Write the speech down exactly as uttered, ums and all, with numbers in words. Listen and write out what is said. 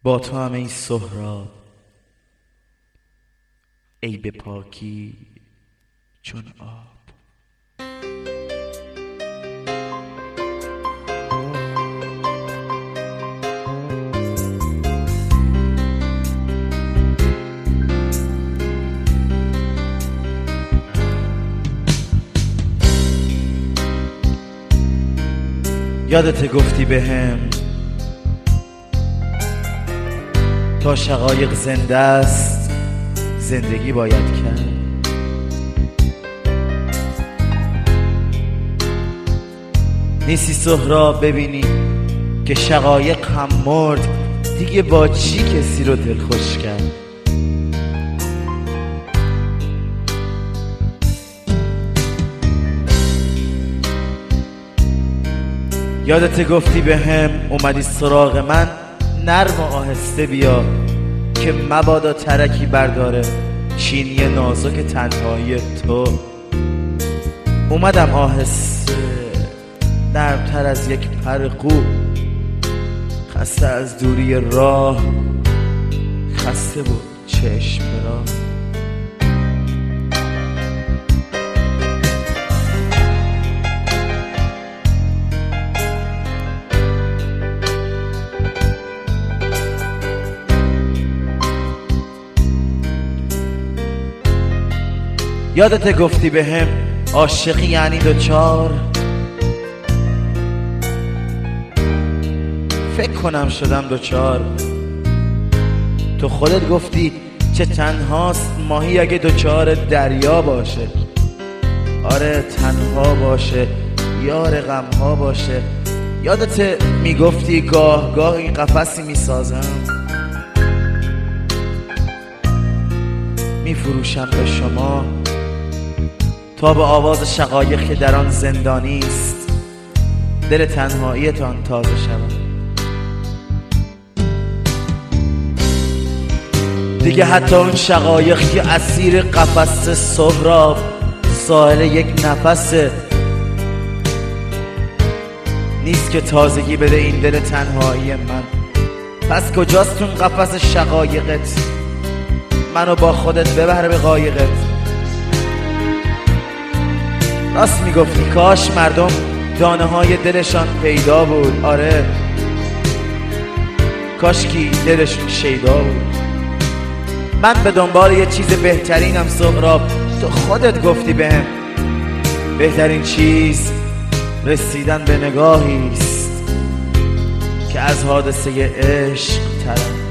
با تو هم ای سهراب، ای به پاکی چون آب. یادت گفتی بهم تا شقایق زنده است زندگی باید کرد. نیستی سهراب ببینی که شقایق هم مرد، دیگه با چی کسی رو دلخوش کرد؟ یادت گفتی به هم اومدی سراغ من، نرم و آهسته بیا که مبادا ترکی برداره چینی نازک تنهایی تو. اومدم آهسته نرمتر از یک پر قو، خسته از دوری راه، خسته بود چشم را. یادت گفتی به هم عاشقی یعنی دوچار، فکر کنم شدم دوچار. تو خودت گفتی چه تنهاست ماهی اگه دوچار دریا باشه. آره تنها باشه، یار غمها باشه. یادت میگفتی گاه گاهی قفسی میسازم، میفروشم به شما تا به آواز شقایق که در آن زندانی است دل تنهاییتان تازه شود. دیگه حتی اون شقایق که اسیر قفس سهراب ساحل یک نفسه نیست که تازگی بده این دل تنهایی من. پس کجاست اون قفس شقایقت؟ منو با خودت ببر به قایقت. راست میگفتی کاش مردم دانه های دلشان پیدا بود. آره کاش کی دلشون شیدا بود. من به دنبال یه چیز بهترینم سهراب، تو خودت گفتی بهم بهترین چیز رسیدن به نگاهی است که از حادثه عشق ترم.